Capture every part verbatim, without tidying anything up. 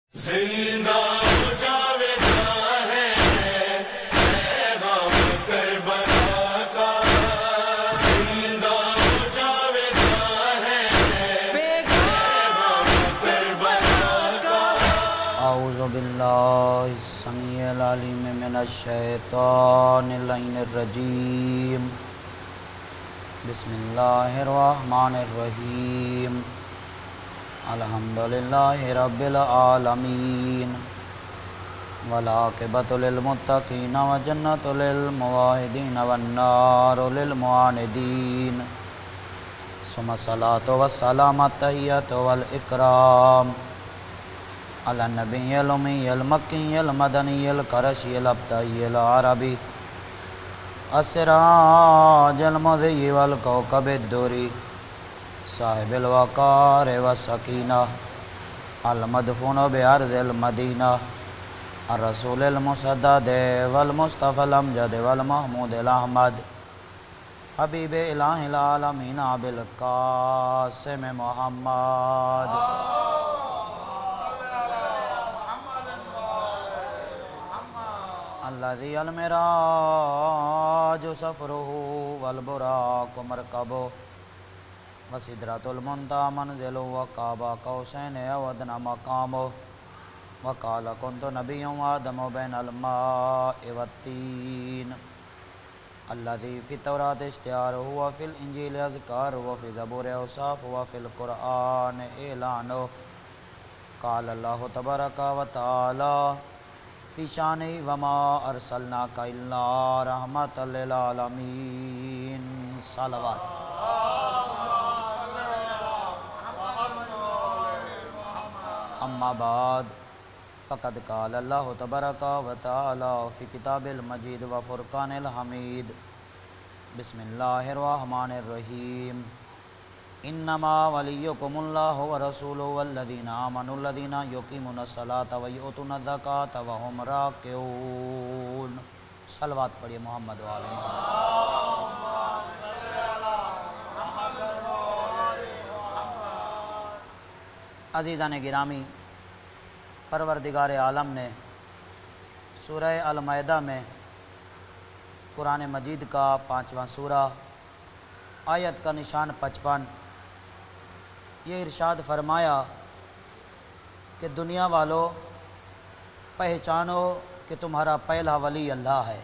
زندہ ہو جاویدہ ہے پیغام کربلا کا، زندہ ہو جاویدہ ہے پیغام کربلا کا۔ اعوذ باللہ السمیع العلیم من الشیطان اللعین الرجیم، بسم اللہ الرحمن الرحیم، الحمدللہ رب العالمین، والعاقبۃ للمتقین وجنۃ للموحدین والنار للمعاندین، ثم الصلاۃ والسلام التحیۃ والاکرام علی النبی الامی المکی المدنی القرشی الابتہی العربی السراج المضیء والکوکب الدری، صاحب الوقار والسکینہ، المدفون بأرض المدینہ، الرسول المسدد والمصطفى الامجد والمحمود الاحمد، حبیب الہ العالمین ابوالقاسم محمد۔ الذی المراج سفرہ والبراق مرکبہ، وسدرۃ المنتہی منزلہ، وقاب قوسین او ادنی مقامہ، وقال کنت نبیا وآدم بین الماء والطین، الذی فی التوراۃ اشتہارہ وفی الانجیل اذکارہ وفی زبور اوصافہ وفی القرآن اعلانہ۔ قال اللہ تبارک و تعالی فی شانہ وما ارسلناک الا رحمۃ للعالمین۔ صلوات۔ اما بعد فقد قال اللہ تبارک و تعالی فی کتاب المجید و فرقان الحمید، بسم اللہ الرحمن الرحیم، انما ولیکم اللہ ورسولہ والذین آمنوا الذین یقیمون الصلاۃ ویؤتون الزکاۃ وہم راکعون۔ صلوات پڑھیے محمد وآل محمد۔ عزیزان گرامی، پروردگار عالم نے سورہ المائدہ میں قرآن مجید کا پانچواں سورہ آیت کا نشان پچپن یہ ارشاد فرمایا کہ دنیا والو پہچانو کہ تمہارا پہلا ولی اللہ ہے،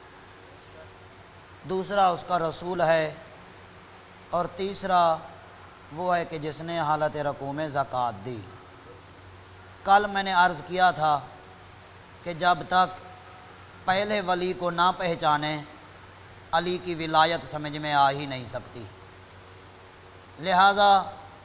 دوسرا اس کا رسول ہے، اور تیسرا وہ ہے کہ جس نے حالت رکوع میں زکوٰۃ دی۔ کل میں نے عرض کیا تھا کہ جب تک پہلے ولی کو نہ پہچانے علی کی ولایت سمجھ میں آ ہی نہیں سکتی، لہٰذا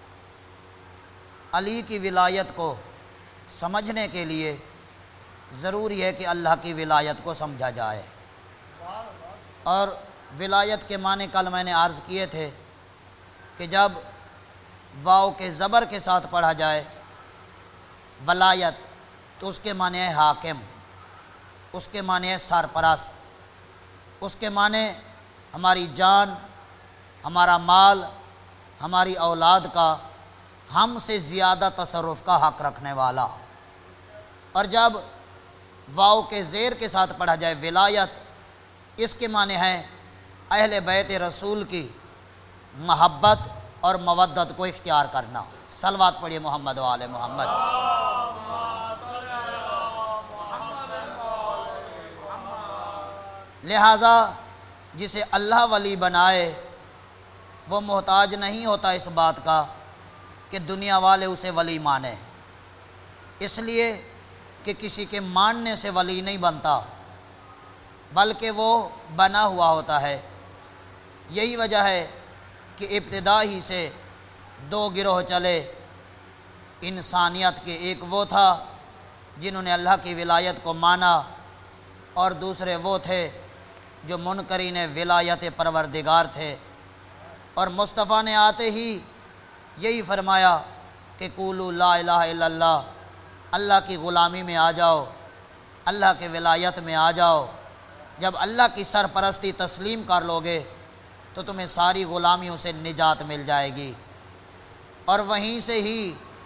علی کی ولایت کو سمجھنے کے لیے ضروری ہے کہ اللہ کی ولایت کو سمجھا جائے۔ اور ولایت کے معنی کل میں نے عرض کیے تھے کہ جب واو کے زبر کے ساتھ پڑھا جائے ولایت تو اس کے معنی ہے حاکم، اس کے معنی ہے سرپرست، اس کے معنی ہماری جان، ہمارا مال، ہماری اولاد کا ہم سے زیادہ تصرف کا حق رکھنے والا۔ اور جب واو کے زیر کے ساتھ پڑھا جائے ولایت، اس کے معنی ہے اہل بیت رسول کی محبت اور مودت کو اختیار کرنا۔ صلوات پڑھیے محمد و آل محمد۔ لہٰذا جسے اللہ ولی بنائے وہ محتاج نہیں ہوتا اس بات کا کہ دنیا والے اسے ولی مانے، اس لیے کہ کسی کے ماننے سے ولی نہیں بنتا بلکہ وہ بنا ہوا ہوتا ہے۔ یہی وجہ ہے کہ ابتدا ہی سے دو گروہ چلے، انسانیت کے ایک وہ تھا جنہوں نے اللہ کی ولایت کو مانا، اور دوسرے وہ تھے جو منکرین ولایت پروردگار تھے۔ اور مصطفیٰ نے آتے ہی یہی فرمایا کہ قولوا لا الہ الا اللہ، اللہ کی غلامی میں آ جاؤ، اللہ کے ولایت میں آ جاؤ۔ جب اللہ کی سرپرستی تسلیم کر لوگے تو تمہیں ساری غلامیوں سے نجات مل جائے گی۔ اور وہیں سے ہی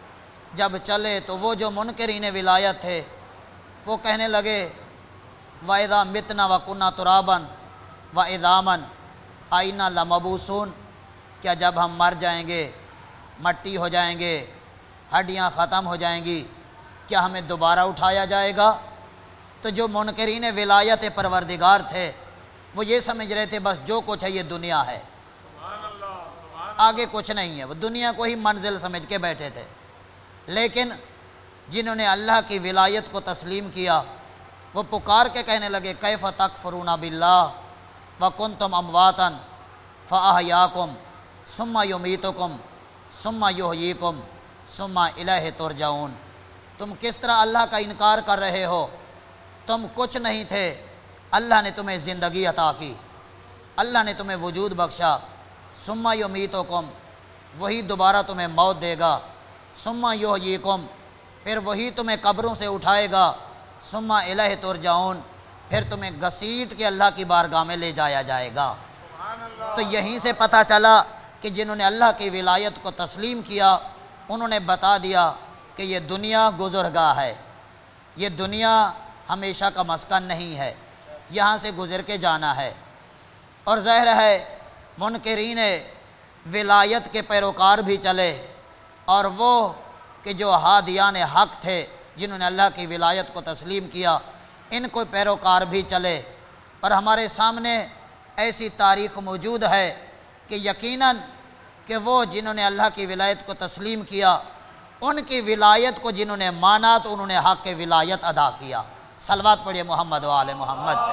جب چلے تو وہ جو منکرین ولایت تھے وہ کہنے لگے وَإِذَا مِتْنَا وَكُنَّا تُرَابًا وَعِظَامًا أَإِنَّا لَمَبْعُوثُونَ، کیا جب ہم مر جائیں گے، مٹی ہو جائیں گے، ہڈیاں ختم ہو جائیں گی، کیا ہمیں دوبارہ اٹھایا جائے گا؟ تو جو منکرین ولایت پروردگار تھے وہ یہ سمجھ رہے تھے بس جو کچھ ہے یہ دنیا ہے، آگے کچھ نہیں ہے، وہ دنیا کو ہی منزل سمجھ کے بیٹھے تھے۔ لیکن جنہوں نے اللہ کی ولایت کو تسلیم کیا وہ پکار کے کہنے لگے کیف تکفرون باللہ وکنتم امواتا فاحیاکم ثم یمیتکم ثم یحییکم ثم الیہ ترجعون، تم کس طرح اللہ کا انکار کر رہے ہو؟ تم کچھ نہیں تھے، اللہ نے تمہیں زندگی عطا کی، اللہ نے تمہیں وجود بخشا، ثم یمیتکم، وہی دوبارہ تمہیں موت دے گا، ثم یحییکم، پھر وہی تمہیں قبروں سے اٹھائے گا، ثم الیہ ترجعون، پھر تمہیں گھسیٹ کے اللہ کی بارگاہ میں لے جایا جائے گا۔ تو یہیں سے پتہ چلا کہ جنہوں نے اللہ کی ولایت کو تسلیم کیا انہوں نے بتا دیا کہ یہ دنیا گزرگاہ ہے، یہ دنیا ہمیشہ کا مسکن نہیں ہے، یہاں سے گزر کے جانا ہے۔ اور ظاہر ہے منکرین ولایت کے پیروکار بھی چلے، اور وہ کہ جو ہادیان حق تھے جنہوں نے اللہ کی ولایت کو تسلیم کیا ان کو پیروکار بھی چلے۔ اور ہمارے سامنے ایسی تاریخ موجود ہے کہ یقیناً کہ وہ جنہوں نے اللہ کی ولایت کو تسلیم کیا ان کی ولایت کو جنہوں نے مانا تو انہوں نے حق ولایت ادا کیا۔ صلوات پڑھیے محمد و آل محمد پہ۔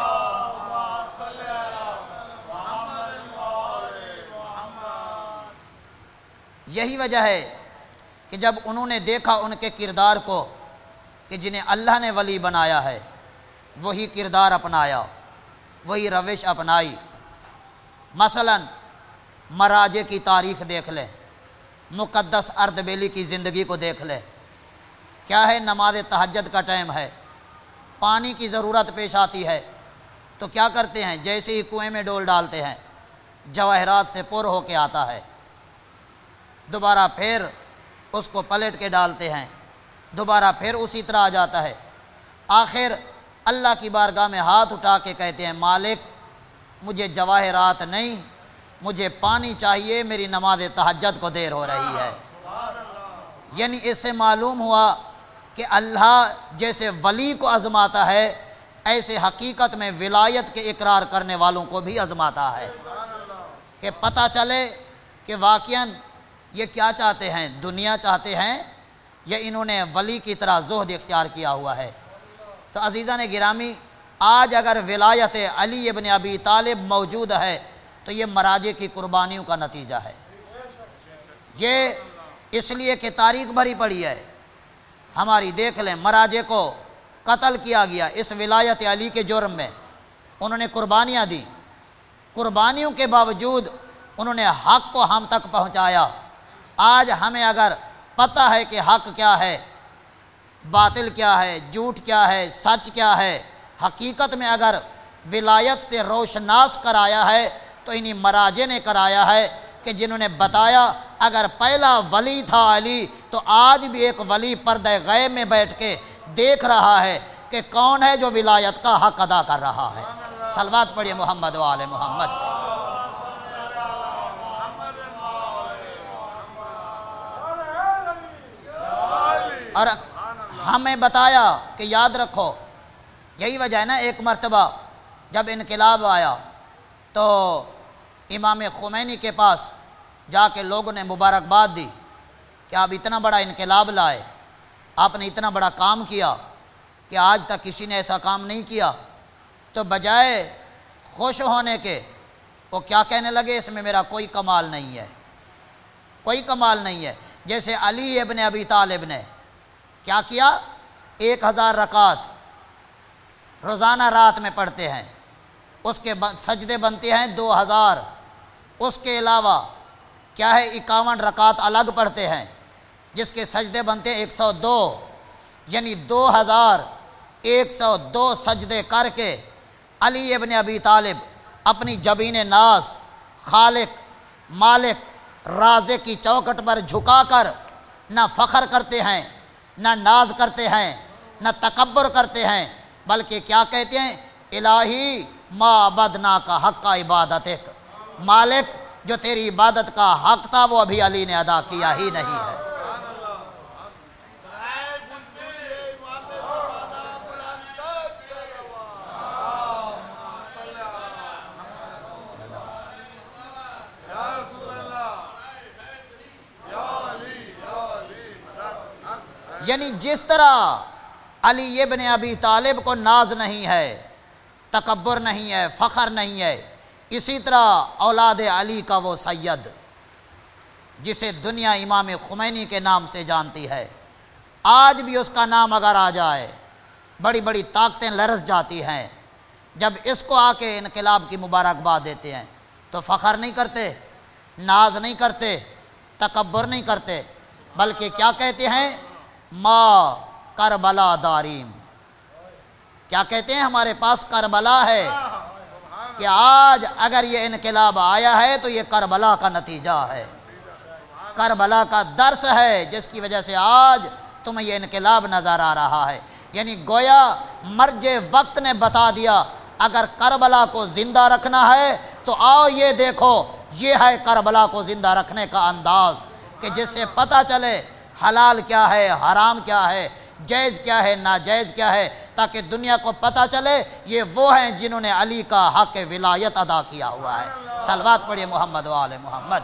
یہی وجہ ہے کہ جب انہوں نے دیکھا ان کے کردار کو کہ جنہیں اللہ نے ولی بنایا ہے وہی کردار اپنایا، وہی روش اپنائی۔ مثلا مراجے کی تاریخ دیکھ لیں، مقدس اردبیلی کی زندگی کو دیکھ لیں، کیا ہے نماز تہجد کا ٹائم ہے، پانی کی ضرورت پیش آتی ہے تو کیا کرتے ہیں، جیسے ہی کنویں میں ڈول ڈالتے ہیں جواہرات سے پر ہو کے آتا ہے، دوبارہ پھر اس کو پلٹ کے ڈالتے ہیں، دوبارہ پھر اسی طرح آ جاتا ہے، آخر اللہ کی بارگاہ میں ہاتھ اٹھا کے کہتے ہیں مالک مجھے جواہرات نہیں، مجھے پانی چاہیے، میری نماز تہجد کو دیر ہو رہی ہے۔ یعنی اس سے معلوم ہوا کہ اللہ جیسے ولی کو آزماتا ہے ایسے حقیقت میں ولایت کے اقرار کرنے والوں کو بھی آزماتا ہے، کہ پتہ چلے کہ واقعاً یہ کیا چاہتے ہیں، دنیا چاہتے ہیں یا انہوں نے ولی کی طرح زہد اختیار کیا ہوا ہے۔ تو عزیزان گرامی، آج اگر ولایت علی ابن ابی طالب موجود ہے تو یہ مراجے کی قربانیوں کا نتیجہ ہے۔ یہ اس لیے کہ تاریخ بھری پڑی ہے ہماری، دیکھ لیں مراجے کو قتل کیا گیا اس ولایت علی کے جرم میں، انہوں نے قربانیاں دی، قربانیوں کے باوجود انہوں نے حق کو ہم تک پہنچایا۔ آج ہمیں اگر پتہ ہے کہ حق کیا ہے، باطل کیا ہے، جھوٹ کیا ہے، سچ کیا ہے، حقیقت میں اگر ولایت سے روشناس کرایا ہے تو انہی مراجے نے کرایا ہے کہ جنہوں نے بتایا اگر پہلا ولی تھا علی تو آج بھی ایک ولی پردہ غیب میں بیٹھ کے دیکھ رہا ہے کہ کون ہے جو ولایت کا حق ادا کر رہا ہے۔ صلوات پڑھیے محمد و آل محمد۔ اور ہمیں بتایا کہ یاد رکھو، یہی وجہ ہے نا، ایک مرتبہ جب انقلاب آیا تو امام خمینی کے پاس جا کے لوگوں نے مبارکباد دی کہ آپ اتنا بڑا انقلاب لائے، آپ نے اتنا بڑا کام کیا کہ آج تک کسی نے ایسا کام نہیں کیا۔ تو بجائے خوش ہونے کے وہ کیا کہنے لگے، اس میں میرا کوئی کمال نہیں ہے، کوئی کمال نہیں ہے۔ جیسے علی ابن ابی طالب نے کیا کیا، ایک ہزار رکعت روزانہ رات میں پڑھتے ہیں، اس کے سجدے بنتے ہیں دو ہزار، اس کے علاوہ کیا ہے اکاون رکعت الگ پڑھتے ہیں جس کے سجدے بنتے ہیں ایک سو دو، یعنی دو ہزار ایک سو دو سجدے کر کے علی ابن ابی طالب اپنی جبین ناز خالق مالک رازق کی چوکھٹ پر جھکا کر نہ فخر کرتے ہیں، نہ ناز کرتے ہیں، نہ تکبر کرتے ہیں، بلکہ کیا کہتے ہیں؟ الہی ما عبدنا کا حق کا عبادتک، مالک جو تیری عبادت کا حق تھا وہ ابھی علی نے ادا کیا ہی نہیں ہے۔ یعنی جس طرح علی ابن ابی طالب کو ناز نہیں ہے، تکبر نہیں ہے، فخر نہیں ہے، اسی طرح اولاد علی کا وہ سید جسے دنیا امام خمینی کے نام سے جانتی ہے، آج بھی اس کا نام اگر آ جائے بڑی بڑی طاقتیں لرز جاتی ہیں۔ جب اس کو آ کے انقلاب کی مبارکباد دیتے ہیں تو فخر نہیں کرتے، ناز نہیں کرتے، تکبر نہیں کرتے، بلکہ کیا کہتے ہیں؟ ما کربلا داریم، کیا کہتے ہیں؟ ہمارے پاس کربلا ہے، کہ آج اگر یہ انقلاب آیا ہے تو یہ کربلا کا نتیجہ ہے، کربلا کا درس ہے، جس کی وجہ سے آج تمہیں یہ انقلاب نظر آ رہا ہے۔ یعنی گویا مرج وقت نے بتا دیا اگر کربلا کو زندہ رکھنا ہے تو آؤ یہ دیکھو، یہ ہے کربلا کو زندہ رکھنے کا انداز، کہ جس سے پتہ چلے حلال کیا ہے، حرام کیا ہے، جائز کیا ہے، ناجائز کیا ہے، تاکہ دنیا کو پتہ چلے یہ وہ ہیں جنہوں نے علی کا حق ولایت ادا کیا ہوا ہے۔ صلوات پڑھیے محمد و آل محمد۔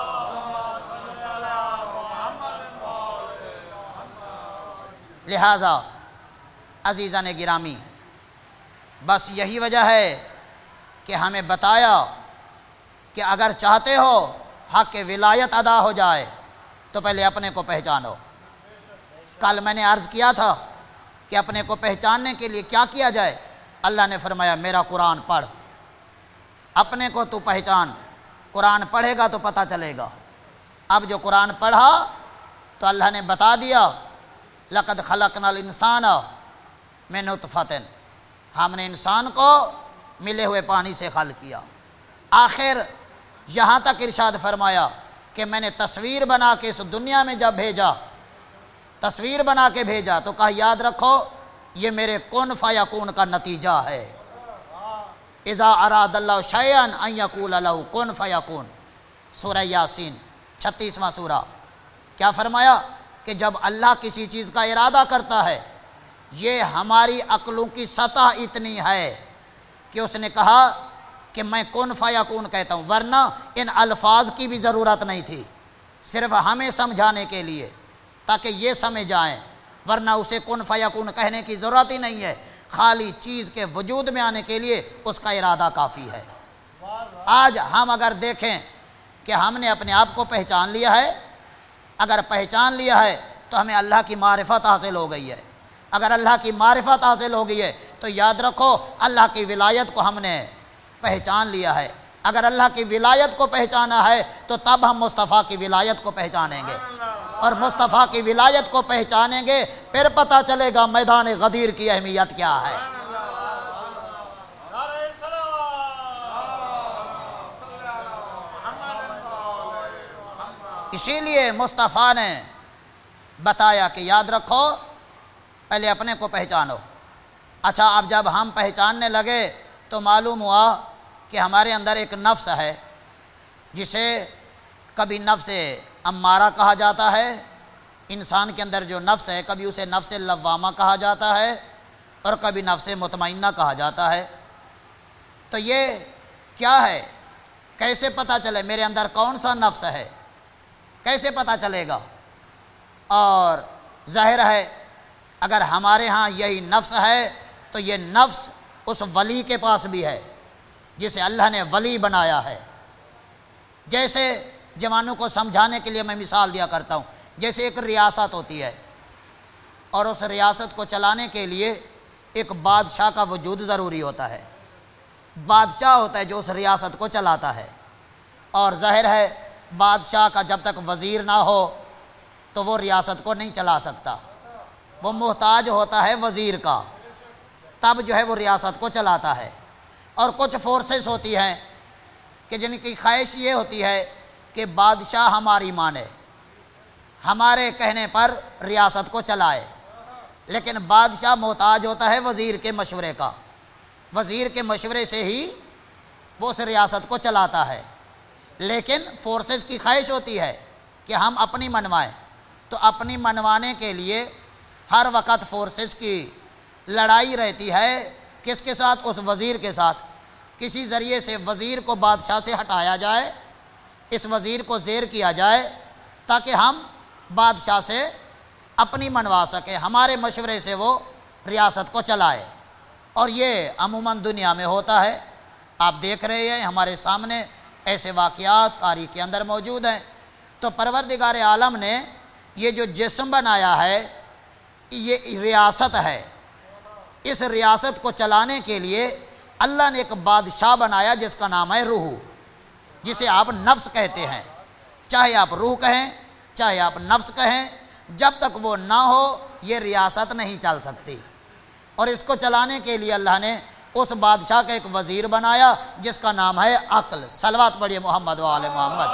لہٰذا عزیزان گرامی، بس یہی وجہ ہے کہ ہمیں بتایا کہ اگر چاہتے ہو حق ولایت ادا ہو جائے تو پہلے اپنے کو پہچانو۔ کل میں نے عرض کیا تھا کہ اپنے کو پہچاننے کے لیے کیا کیا جائے؟ اللہ نے فرمایا میرا قرآن پڑھ، اپنے کو تو پہچان، قرآن پڑھے گا تو پتہ چلے گا۔ اب جو قرآن پڑھا تو اللہ نے بتا دیا لقد خلقنا الانسان من نطفۃ، ہم نے انسان کو ملے ہوئے پانی سے خلق کیا۔ آخر یہاں تک ارشاد فرمایا کہ میں نے تصویر بنا کے اس دنیا میں جب بھیجا، تصویر بنا کے بھیجا تو کہا یاد رکھو یہ میرے کن فیکون کا نتیجہ ہے۔ اذا اراد اللہ شیئا ان یقول لہ کن فیکون، سورہ یاسین چھتیسواں سورہ۔ کیا فرمایا؟ کہ جب اللہ کسی چیز کا ارادہ کرتا ہے، یہ ہماری عقلوں کی سطح اتنی ہے کہ اس نے کہا کہ میں کن فیکون کہتا ہوں، ورنہ ان الفاظ کی بھی ضرورت نہیں تھی، صرف ہمیں سمجھانے کے لیے تاکہ یہ سمجھ آئیں، ورنہ اسے کن فیکون کہنے کی ضرورت ہی نہیں ہے، خالی چیز کے وجود میں آنے کے لیے اس کا ارادہ کافی ہے۔ آج ہم اگر دیکھیں کہ ہم نے اپنے آپ کو پہچان لیا ہے، اگر پہچان لیا ہے تو ہمیں اللہ کی معرفت حاصل ہو گئی ہے۔ اگر اللہ کی معرفت حاصل ہو گئی ہے تو یاد رکھو اللہ کی ولایت کو ہم نے پہچان لیا ہے۔ اگر اللہ کی ولایت کو پہچانا ہے تو تب ہم مصطفیٰ کی ولایت کو پہچانیں گے، اور مصطفیٰ کی ولایت کو پہچانیں گے پھر پتہ چلے گا میدان غدیر کی اہمیت کیا ہے۔ اسی لیے مصطفیٰ نے بتایا کہ یاد رکھو پہلے اپنے کو پہچانو۔ اچھا اب جب ہم پہچاننے لگے تو معلوم ہوا کہ ہمارے اندر ایک نفس ہے جسے کبھی نفس امارہ کہا جاتا ہے، انسان کے اندر جو نفس ہے کبھی اسے نفس لوامہ کہا جاتا ہے اور کبھی نفس مطمئنہ کہا جاتا ہے۔ تو یہ کیا ہے؟ کیسے پتہ چلے میرے اندر کون سا نفس ہے؟ کیسے پتہ چلے گا؟ اور ظاہر ہے اگر ہمارے ہاں یہی نفس ہے تو یہ نفس اس ولی کے پاس بھی ہے جسے اللہ نے ولی بنایا ہے۔ جیسے جوانوں کو سمجھانے کے لیے میں مثال دیا کرتا ہوں، جیسے ایک ریاست ہوتی ہے اور اس ریاست کو چلانے کے لیے ایک بادشاہ کا وجود ضروری ہوتا ہے۔ بادشاہ ہوتا ہے جو اس ریاست کو چلاتا ہے، اور ظاہر ہے بادشاہ کا جب تک وزیر نہ ہو تو وہ ریاست کو نہیں چلا سکتا، وہ محتاج ہوتا ہے وزیر کا، تب جو ہے وہ ریاست کو چلاتا ہے۔ اور کچھ فورسز ہوتی ہیں کہ جن کی خواہش یہ ہوتی ہے کہ بادشاہ ہماری مانے، ہمارے کہنے پر ریاست کو چلائے، لیکن بادشاہ محتاج ہوتا ہے وزیر کے مشورے کا، وزیر کے مشورے سے ہی وہ اس ریاست کو چلاتا ہے، لیکن فورسز کی خواہش ہوتی ہے کہ ہم اپنی منوائیں، تو اپنی منوانے کے لیے ہر وقت فورسز کی لڑائی رہتی ہے، کس کے ساتھ؟ اس وزیر کے ساتھ۔ کسی ذریعے سے وزیر کو بادشاہ سے ہٹایا جائے، اس وزیر کو زیر کیا جائے تاکہ ہم بادشاہ سے اپنی منوا سکیں، ہمارے مشورے سے وہ ریاست کو چلائے۔ اور یہ عموماً دنیا میں ہوتا ہے، آپ دیکھ رہے ہیں ہمارے سامنے ایسے واقعات تاریخ کے اندر موجود ہیں۔ تو پروردگار عالم نے یہ جو جسم بنایا ہے یہ ریاست ہے، اس ریاست کو چلانے کے لیے اللہ نے ایک بادشاہ بنایا جس کا نام ہے روح، جسے آپ نفس کہتے ہیں، چاہے آپ روح کہیں چاہے آپ نفس کہیں، جب تک وہ نہ ہو یہ ریاست نہیں چل سکتی۔ اور اس کو چلانے کے لیے اللہ نے اس بادشاہ کا ایک وزیر بنایا جس کا نام ہے عقل۔ صلوات پڑھیے محمد و آل محمد۔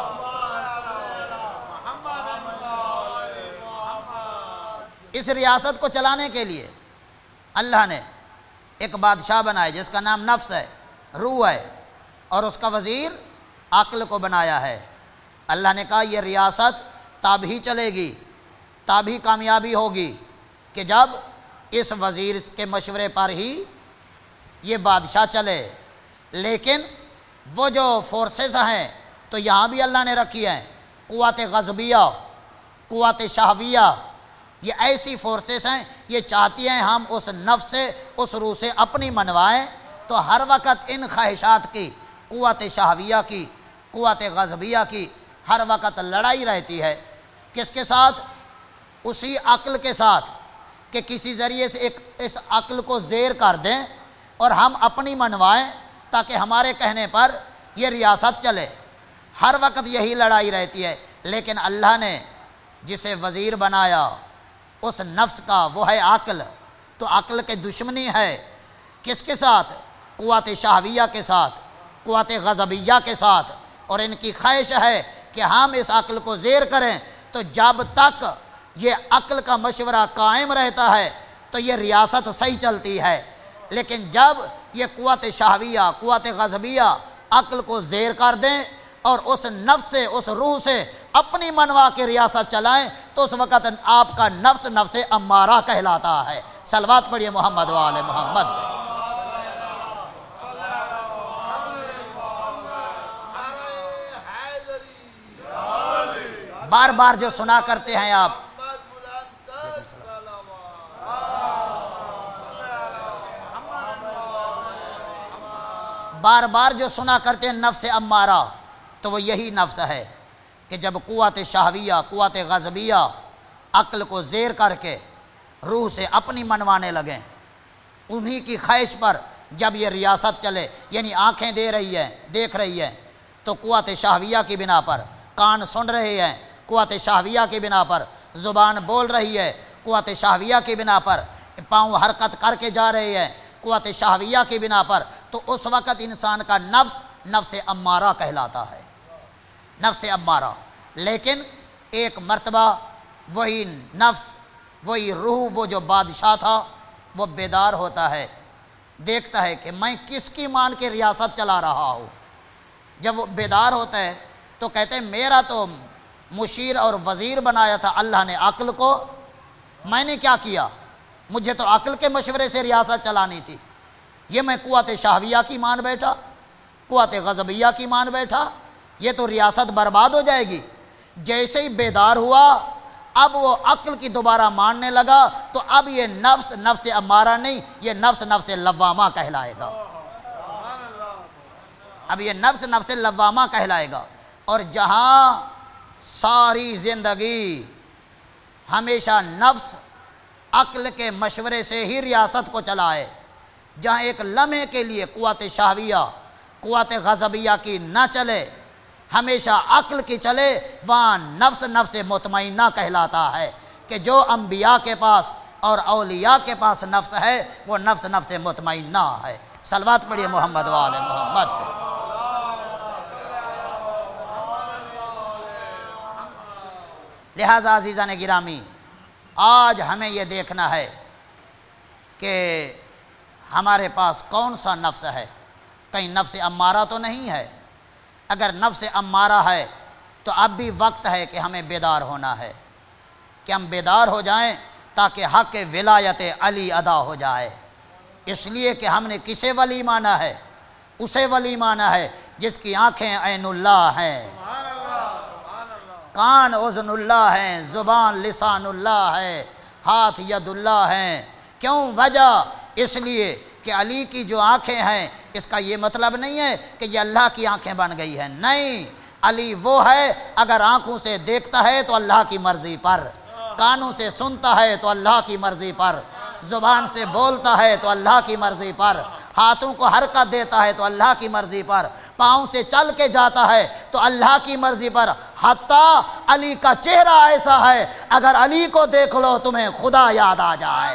اس ریاست کو چلانے کے لیے اللہ نے ایک بادشاہ بنایا جس کا نام نفس ہے، روح ہے، اور اس کا وزیر عقل کو بنایا ہے۔ اللہ نے کہا یہ ریاست تب ہی چلے گی، تب ہی کامیابی ہوگی کہ جب اس وزیر کے مشورے پر ہی یہ بادشاہ چلے۔ لیکن وہ جو فورسز ہیں تو یہاں بھی اللہ نے رکھی ہیں، قوت غضبیہ، قوت شہویہ، یہ ایسی فورسز ہیں یہ چاہتی ہیں ہم اس نفس سے اس روح سے اپنی منوائیں، تو ہر وقت ان خواہشات کی، قوت شہویہ کی، قوت غضبیہ کی ہر وقت لڑائی رہتی ہے۔ کس کے ساتھ؟ اسی عقل کے ساتھ، کہ کسی ذریعے سے ایک اس عقل کو زیر کر دیں اور ہم اپنی منوائیں تاکہ ہمارے کہنے پر یہ ریاست چلے۔ ہر وقت یہی لڑائی رہتی ہے، لیکن اللہ نے جسے وزیر بنایا اس نفس کا وہ ہے عقل، تو عقل کے دشمنی ہے کس کے ساتھ؟ قوت شہویہ کے ساتھ، قوت غضبیہ کے ساتھ، اور ان کی خواہش ہے کہ ہم اس عقل کو زیر کریں، تو جب تک یہ عقل کا مشورہ قائم رہتا ہے تو یہ ریاست صحیح چلتی ہے، لیکن جب یہ قوت شہویہ، قوت غضبیہ عقل کو زیر کر دیں اور اس نفس سے، اس روح سے اپنی منوا کے ریاست چلائیں، تو اس وقت آپ کا نفس نفس امارہ کہلاتا ہے۔ صلوات پڑھیے محمد و آل محمد۔ بار بار جو سنا کرتے ہیں آپ، بار بار جو سنا کرتے ہیں نفس امارہ، تو وہ یہی نفس ہے کہ جب قوت شہویہ، قوت غضبیہ عقل کو زیر کر کے روح سے اپنی منوانے لگیں، انہی کی خواہش پر جب یہ ریاست چلے، یعنی آنکھیں دے رہی ہیں، دیکھ رہی ہیں، تو قوت شہویہ کی بنا پر کان سن رہے ہیں، قوت شہویہ کی بنا پر زبان بول رہی ہے، قوت شہویہ کی بنا پر پاؤں حرکت کر کے جا رہے ہیں، قوت شہویہ کی بنا پر، تو اس وقت انسان کا نفس نفس امارہ کہلاتا ہے، نفس امارہ۔ لیکن ایک مرتبہ وہی نفس، وہی روح، وہ جو بادشاہ تھا، وہ بیدار ہوتا ہے، دیکھتا ہے کہ میں کس کی مان کے ریاست چلا رہا ہوں۔ جب وہ بیدار ہوتا ہے تو کہتے ہیں میرا تو مشیر اور وزیر بنایا تھا اللہ نے عقل کو، میں نے کیا کیا؟ مجھے تو عقل کے مشورے سے ریاست چلانی تھی، یہ میں قوت شہویہ کی مان بیٹھا، قوت غضبیہ کی مان بیٹھا، یہ تو ریاست برباد ہو جائے گی۔ جیسے ہی بیدار ہوا، اب وہ عقل کی دوبارہ ماننے لگا، تو اب یہ نفس نفس امارہ نہیں، یہ نفس نفس لوامہ کہلائے گا، اب یہ نفس نفس لوامہ کہلائے گا۔ اور جہاں ساری زندگی ہمیشہ نفس عقل کے مشورے سے ہی ریاست کو چلائے، جہاں ایک لمحے کے لیے قوت شہویہ، قوت غضبیہ کی نہ چلے، ہمیشہ عقل کی چلے، وہاں نفس نفس مطمئنہ کہلاتا ہے، کہ جو انبیاء کے پاس اور اولیاء کے پاس نفس ہے وہ نفس نفس مطمئنہ ہے۔ صلوات پڑھیے محمد و آل محمد پہ۔ لہٰذا عزیزان گرامی، آج ہمیں یہ دیکھنا ہے کہ ہمارے پاس کون سا نفس ہے، کہیں نفس امارہ تو نہیں ہے۔ اگر نفس امارہ ہے تو اب بھی وقت ہے کہ ہمیں بیدار ہونا ہے، کہ ہم بیدار ہو جائیں تاکہ حق ولایت علی ادا ہو جائے۔ اس لیے کہ ہم نے کسے ولی مانا ہے؟ اسے ولی مانا ہے جس کی آنکھیں عین اللہ ہیں، کان اذن اللہ ہیں، زبان لسان اللہ ہے، ہاتھ ید اللہ ہیں۔ کیوں؟ وجہ اس لیے کہ علی کی جو آنکھیں ہیں، اس کا یہ مطلب نہیں ہے کہ یہ اللہ کی آنکھیں بن گئی ہیں، نہیں، علی وہ ہے اگر آنکھوں سے دیکھتا ہے تو اللہ کی مرضی پر، کانوں سے سنتا ہے تو اللہ کی مرضی پر، زبان سے بولتا ہے تو اللہ کی مرضی پر، ہاتھوں کو حرکت دیتا ہے تو اللہ کی مرضی پر، پاؤں سے چل کے جاتا ہے تو اللہ کی مرضی پر۔ حتیٰ علی کا چہرہ ایسا ہے اگر علی کو دیکھ لو تمہیں خدا یاد آ جائے۔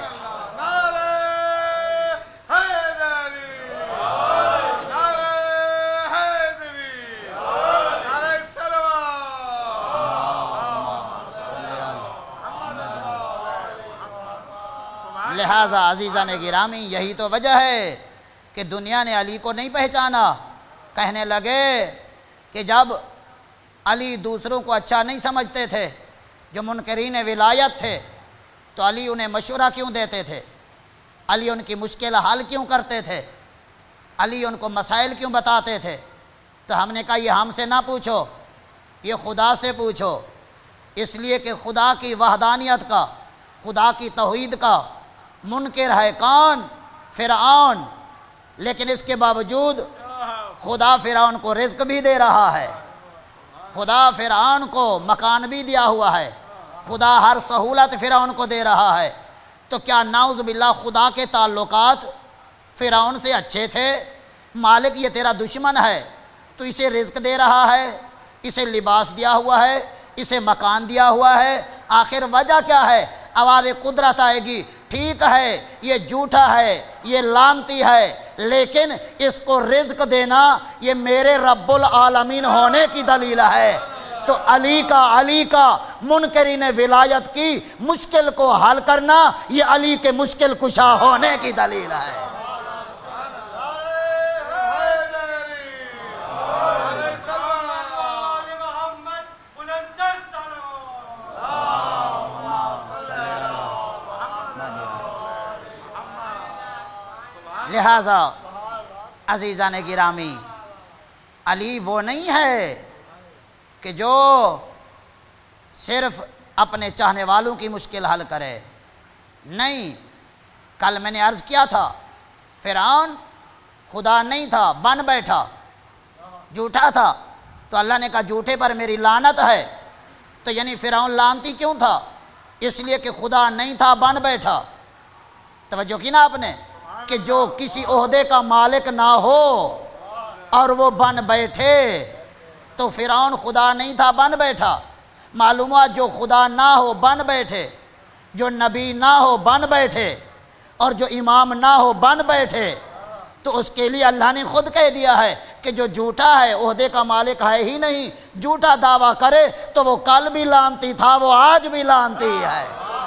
لہٰذا عزیزان گرامی، یہی تو وجہ ہے کہ دنیا نے علی کو نہیں پہچانا۔ کہنے لگے کہ جب علی دوسروں کو اچھا نہیں سمجھتے تھے، جو منکرین ولایت تھے، تو علی انہیں مشورہ کیوں دیتے تھے؟ علی ان کی مشکل حل کیوں کرتے تھے؟ علی ان کو مسائل کیوں بتاتے تھے؟ تو ہم نے کہا یہ ہم سے نہ پوچھو، یہ خدا سے پوچھو، اس لیے کہ خدا کی وحدانیت کا، خدا کی توحید کا منکر ہے کون؟ فرعون، لیکن اس کے باوجود خدا فرعون کو رزق بھی دے رہا ہے، خدا فرعون کو مکان بھی دیا ہوا ہے، خدا ہر سہولت فرعون کو دے رہا ہے۔ تو کیا نعوذ باللہ خدا کے تعلقات فرعون سے اچھے تھے؟ مالک یہ تیرا دشمن ہے، تو اسے رزق دے رہا ہے، اسے لباس دیا ہوا ہے، اسے مکان دیا ہوا ہے، آخر وجہ کیا ہے؟ آواز قدرت آئے گی، ٹھیک ہے یہ جھوٹا ہے، یہ لعنتی ہے، لیکن اس کو رزق دینا یہ میرے رب العالمین ہونے کی دلیل ہے۔ تو علی کا علی کا منکرین ولایت کی مشکل کو حل کرنا یہ علی کے مشکل کشا ہونے کی دلیل ہے۔ لہٰذا عزیزان گرامی، علی وہ نہیں ہے کہ جو صرف اپنے چاہنے والوں کی مشکل حل کرے، نہیں۔ کل میں نے عرض کیا تھا فرعون خدا نہیں تھا، بن بیٹھا، جھوٹا تھا، تو اللہ نے کہا جھوٹے پر میری لعنت ہے۔ تو یعنی فرعون لعنتی کیوں تھا؟ اس لیے کہ خدا نہیں تھا، بن بیٹھا۔ توجہ کی نا آپ نے کہ جو کسی عہدے کا مالک نہ ہو اور وہ بن بیٹھے، تو فرعون خدا نہیں تھا، بن بیٹھا۔ معلوم ہوا جو خدا نہ ہو بن بیٹھے، جو نبی نہ ہو بن بیٹھے، اور جو امام نہ ہو بن بیٹھے، تو اس کے لیے اللہ نے خود کہہ دیا ہے کہ جو جھوٹا ہے، عہدے کا مالک ہے ہی نہیں، جھوٹا دعویٰ کرے تو وہ کل بھی لعنتی تھا، وہ آج بھی لعنتی ہے۔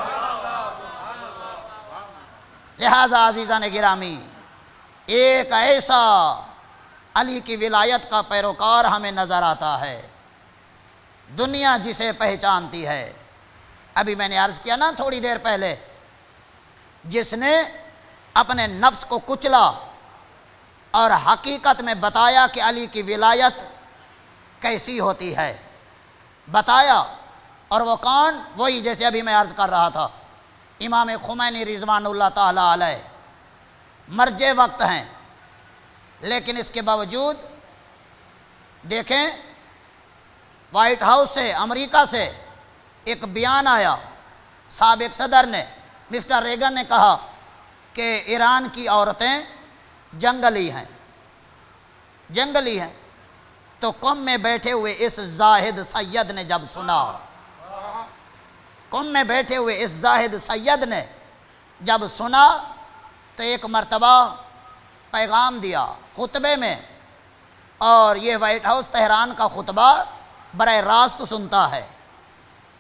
لہٰذا عزیزان گرامی، ایک ایسا علی کی ولایت کا پیروکار ہمیں نظر آتا ہے، دنیا جسے پہچانتی ہے۔ ابھی میں نے عرض کیا نا تھوڑی دیر پہلے، جس نے اپنے نفس کو کچلا اور حقیقت میں بتایا کہ علی کی ولایت کیسی ہوتی ہے، بتایا۔ اور وہ کون؟ وہی جیسے ابھی میں عرض کر رہا تھا، امام خمینی رضوان اللہ تعالیٰ علیہ، مرج وقت ہیں، لیکن اس کے باوجود دیکھیں وائٹ ہاؤس سے، امریکہ سے ایک بیان آیا، سابق صدر نے مسٹر ریگن نے کہا کہ ایران کی عورتیں جنگلی ہیں، جنگلی ہیں۔ تو قم میں بیٹھے ہوئے اس زاہد سید نے جب سنا، قم میں بیٹھے ہوئے اس زاہد سید نے جب سنا، تو ایک مرتبہ پیغام دیا خطبے میں، اور یہ وائٹ ہاؤس تہران کا خطبہ براہ راست سنتا ہے،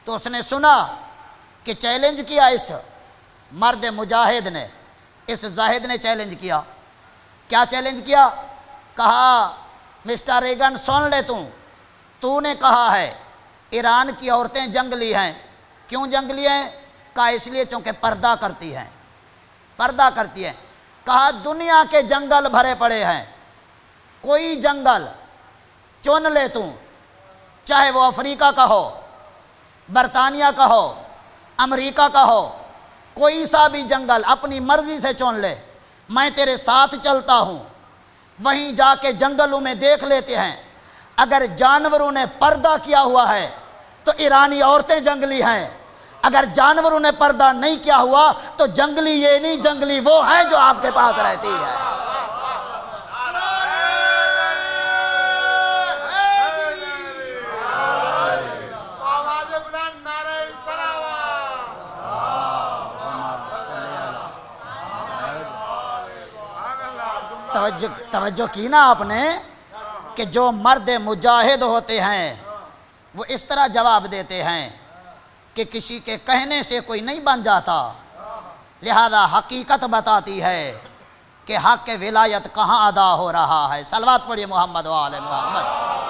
تو اس نے سنا کہ چیلنج کیا اس مرد مجاہد نے، اس زاہد نے چیلنج کیا۔ کیا چیلنج کیا؟ کہا مسٹر ریگن سن لے، تو تو نے کہا ہے ایران کی عورتیں جنگلی ہیں۔ کیوں جنگلی ہیں؟ کہا اس لیے چونکہ پردہ کرتی ہیں، پردہ کرتی ہیں۔ کہا دنیا کے جنگل بھرے پڑے ہیں، کوئی جنگل چن لے تو، چاہے وہ افریقہ کا ہو، برطانیہ کا ہو، امریکہ کا ہو، کوئی سا بھی جنگل اپنی مرضی سے چن لے، میں تیرے ساتھ چلتا ہوں۔ وہیں جا کے جنگلوں میں دیکھ لیتے ہیں، اگر جانوروں نے پردہ کیا ہوا ہے تو ایرانی عورتیں جنگلی ہیں، اگر جانوروں نے پردہ نہیں کیا ہوا تو جنگلی یہ نہیں، جنگلی وہ ہیں جو آپ کے پاس رہتی ہے۔ توجہ توجہ کی نا آپ نے کہ جو مرد مجاہد ہوتے ہیں وہ اس طرح جواب دیتے ہیں کہ کسی کے کہنے سے کوئی نہیں بن جاتا، لہذا حقیقت بتاتی ہے کہ حق کے ولایت کہاں ادا ہو رہا ہے۔ صلوات پڑھیے محمد و آل محمد۔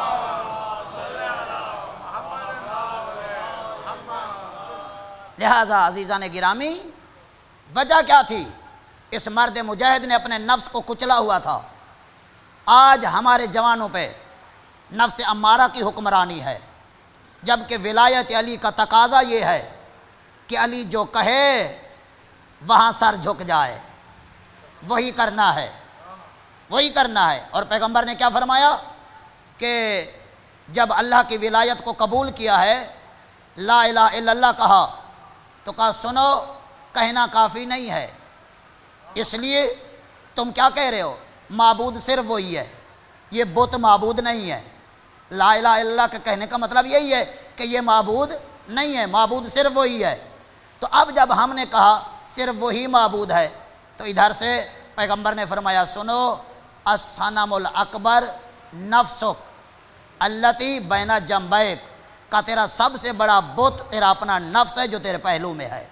لہذا عزیزان گرامی، وجہ کیا تھی؟ اس مرد مجاہد نے اپنے نفس کو کچلا ہوا تھا۔ آج ہمارے جوانوں پہ نفس امارہ کی حکمرانی ہے، جبکہ ولایت علی کا تقاضا یہ ہے کہ علی جو کہے وہاں سر جھک جائے، وہی کرنا ہے، وہی کرنا ہے۔ اور پیغمبر نے کیا فرمایا کہ جب اللہ کی ولایت کو قبول کیا ہے، لا الہ الا اللہ کہا، تو کہا سنو، کہنا کافی نہیں ہے، اس لیے تم کیا کہہ رہے ہو؟ معبود صرف وہی ہے، یہ بت معبود نہیں ہے۔ لا الہ الا اللہ کے کہنے کا مطلب یہی ہے کہ یہ معبود نہیں ہے، معبود صرف وہی ہے۔ تو اب جب ہم نے کہا صرف وہی معبود ہے، تو ادھر سے پیغمبر نے فرمایا سنو، الصنم الاکبر نفسک التی بین جنبیک، کا تیرا سب سے بڑا بت تیرا اپنا نفس ہے جو تیرے پہلو میں ہے،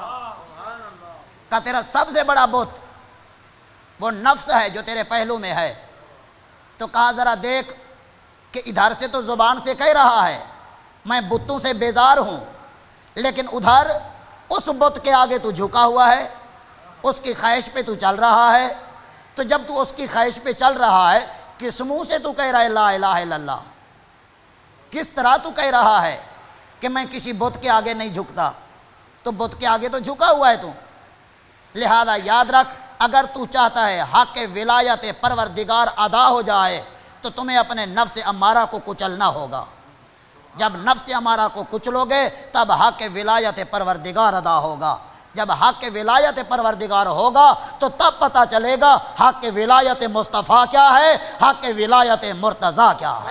کا تیرا سب سے بڑا بت وہ نفس ہے جو تیرے پہلو میں ہے۔ تو کہا ذرا دیکھ کہ ادھر سے تو زبان سے کہہ رہا ہے میں بتوں سے بیزار ہوں، لیکن ادھر اس بت کے آگے تو جھکا ہوا ہے، اس کی خواہش پہ تو چل رہا ہے۔ تو جب تو اس کی خواہش پہ چل رہا ہے، کس منہ سے تو کہہ رہا ہے لا الہ الا اللہ؟ کس طرح تو کہہ رہا ہے کہ میں کسی بت کے آگے نہیں جھکتا؟ تو بت کے آگے تو جھکا ہوا ہے تو۔ لہذا یاد رکھ، اگر تو چاہتا ہے حق ولایت پروردگار ادا ہو جائے تو تمہیں اپنے نفس امارہ کو کچلنا ہوگا۔ جب نفس امارہ کو کچلو گے تب حق ولایت پروردگار ادا ہوگا۔ جب حق ولایت پروردگار ہوگا تو تب پتہ چلے گا حق ولایت مصطفیٰ کیا ہے، حق ولایت مرتضیٰ کیا ہے۔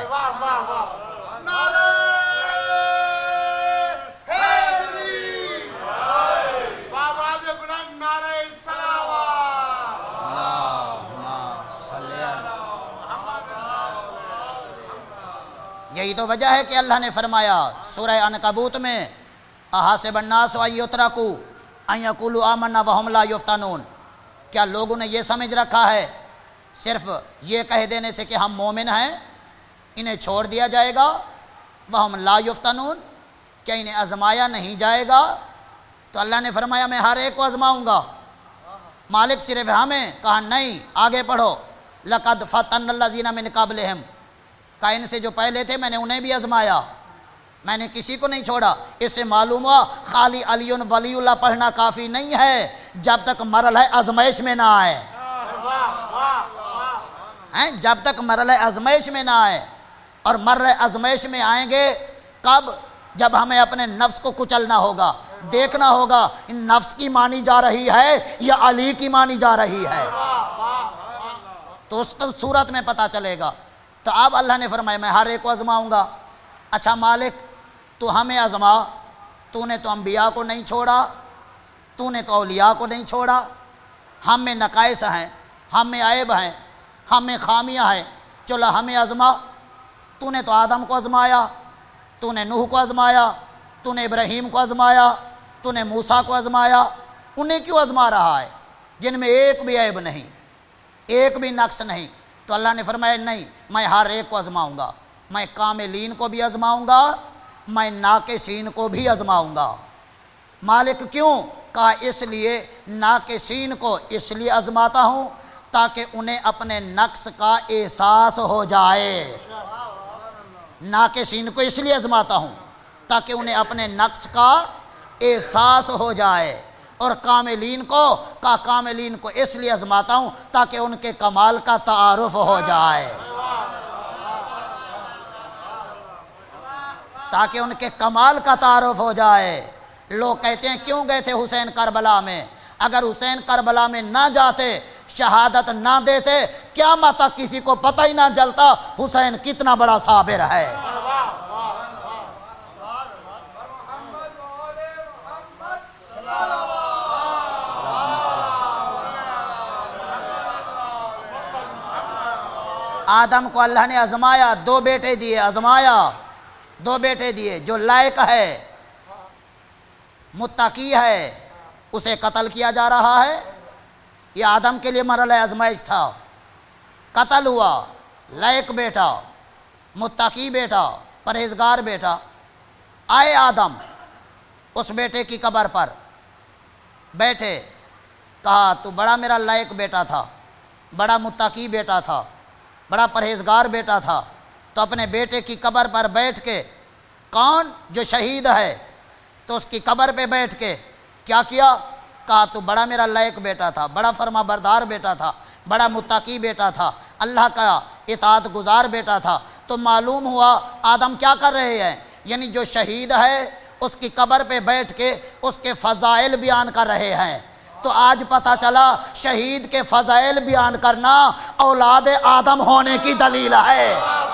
یہی تو وجہ ہے کہ اللہ نے فرمایا سورہ عنکبوت میں احاسب الناس ان یترکوا ان یقولوا آمنا وہم لا یفتنون، کیا لوگوں نے یہ سمجھ رکھا ہے صرف یہ کہہ دینے سے کہ ہم مومن ہیں انہیں چھوڑ دیا جائے گا؟ وہم لا یفتنون، کیا انہیں آزمایا نہیں جائے گا؟ تو اللہ نے فرمایا میں ہر ایک کو آزماؤں گا۔ مالک صرف ہمیں؟ کہا نہیں، آگے پڑھو، لقد فتن الذین من قبلہم، کہا ان سے جو پہلے تھے میں نے انہیں بھی آزمایا، میں نے کسی کو نہیں چھوڑا۔ اس سے معلوم ہوا خالی علی ولی اللہ پڑھنا کافی نہیں ہے جب تک مرحلہ آزمائش میں نہ آئے، ہیں جب تک مرحلہ آزمائش میں نہ آئے۔ اور مرحلہ آزمائش میں آئیں گے کب؟ جب ہمیں اپنے نفس کو کچلنا ہوگا، دیکھنا ہوگا ان نفس کی مانی جا رہی ہے یا علی کی مانی جا رہی ہے، تو اس صورت میں پتہ چلے گا۔ تو اب اللہ نے فرمایا میں ہر ایک کو آزماؤں گا۔ اچھا مالک تو ہمیں آزما، تو نے تو انبیاء کو نہیں چھوڑا، تو نے تو اولیاء کو نہیں چھوڑا، ہم میں نقائص ہیں، ہم میں عیب ہیں، ہم میں خامیاں ہیں، چلو ہمیں آزما۔ تو نے تو آدم کو آزمایا، تو نے نوح کو آزمایا، تو نے ابراہیم کو آزمایا، تو نے موسیٰ کو آزمایا، انہیں کیوں آزما رہا ہے جن میں ایک بھی عیب نہیں، ایک بھی نقص نہیں؟ تو اللہ نے فرمایا نہیں، میں ہر ایک کو آزماؤں گا، میں کاملین کو بھی آزماؤں گا، میں ناقصین کو بھی آزماؤں گا۔ مالک کیوں؟ کہا اس لیے ناقصین کو اس لیے آزماتا ہوں تاکہ انہیں اپنے نقص کا احساس ہو جائے۔ ناقصین کو اس لیے آزماتا ہوں تاکہ انہیں اپنے نقص کا احساس ہو جائے، اور کاملین کو کا کاملین کو اس لیے آزماتا ہوں تاکہ ان کے کمال کا تعارف ہو جائے، تاکہ ان کے کمال کا تعارف ہو جائے۔ لوگ کہتے ہیں کیوں گئے تھے حسین کربلا میں؟ اگر حسین کربلا میں نہ جاتے، شہادت نہ دیتے، قیامت تک کسی کو پتہ ہی نہ چلتا حسین کتنا بڑا صابر ہے۔ آدم کو اللہ نے آزمایا، دو بیٹے دیے، آزمایا دو بیٹے دیے، جو لائق ہے، متقی ہے، اسے قتل کیا جا رہا ہے۔ یہ آدم کے لیے مرحلہ آزمائش تھا، قتل ہوا، لائق بیٹا، متقی بیٹا، پرہیزگار بیٹا۔ آئے آدم اس بیٹے کی قبر پر بیٹھے، کہا تو بڑا میرا لائق بیٹا تھا، بڑا متقی بیٹا تھا، بڑا پرہیزگار بیٹا تھا، تو اپنے بیٹے کی قبر پر بیٹھ کے، کون؟ جو شہید ہے، تو اس کی قبر پہ بیٹھ کے کیا کیا؟ کہا تو بڑا میرا لائق بیٹا تھا، بڑا فرما بردار بیٹا تھا، بڑا متقی بیٹا تھا، اللہ کا اطاعت گزار بیٹا تھا۔ تو معلوم ہوا آدم کیا کر رہے ہیں، یعنی جو شہید ہے اس کی قبر پہ بیٹھ کے اس کے فضائل بیان کر رہے ہیں۔ تو آج پتہ چلا شہید کے فضائل بیان کرنا اولاد آدم ہونے کی دلیل ہے۔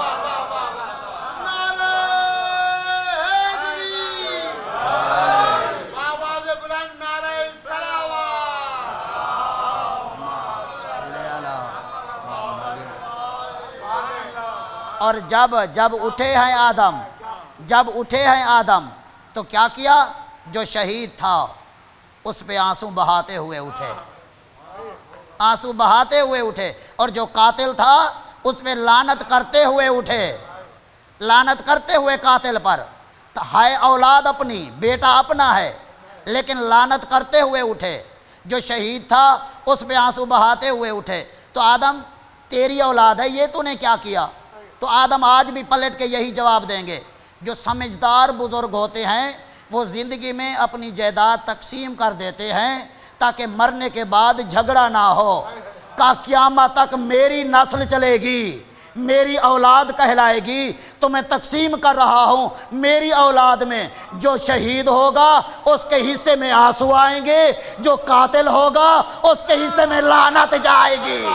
اور جب جب اٹھے ہیں آدم جب اٹھے ہیں آدم تو کیا کیا؟ جو شہید تھا اس پہ آنسو بہاتے ہوئے اٹھے، آنسو بہاتے ہوئے اٹھے، اور جو قاتل تھا اس پہ لعنت کرتے ہوئے اٹھے، لعنت کرتے ہوئے قاتل پر۔ ہے اولاد اپنی، بیٹا اپنا ہے، لیکن لعنت کرتے ہوئے اٹھے۔ جو شہید تھا اس پہ آنسو بہاتے ہوئے اٹھے۔ تو آدم تیری اولاد ہے، یہ تو نے کیا کیا؟ تو آدم آج بھی پلٹ کے یہی جواب دیں گے۔ جو سمجھدار بزرگ ہوتے ہیں وہ زندگی میں اپنی جائیداد تقسیم کر دیتے ہیں تاکہ مرنے کے بعد جھگڑا نہ ہو۔ کہ قیامت تک میری نسل چلے گی، میری اولاد کہلائے گی، تو میں تقسیم کر رہا ہوں۔ میری اولاد میں جو شہید ہوگا اس کے حصے میں آنسو آئیں گے، جو قاتل ہوگا اس کے حصے میں لعنت جائے گی۔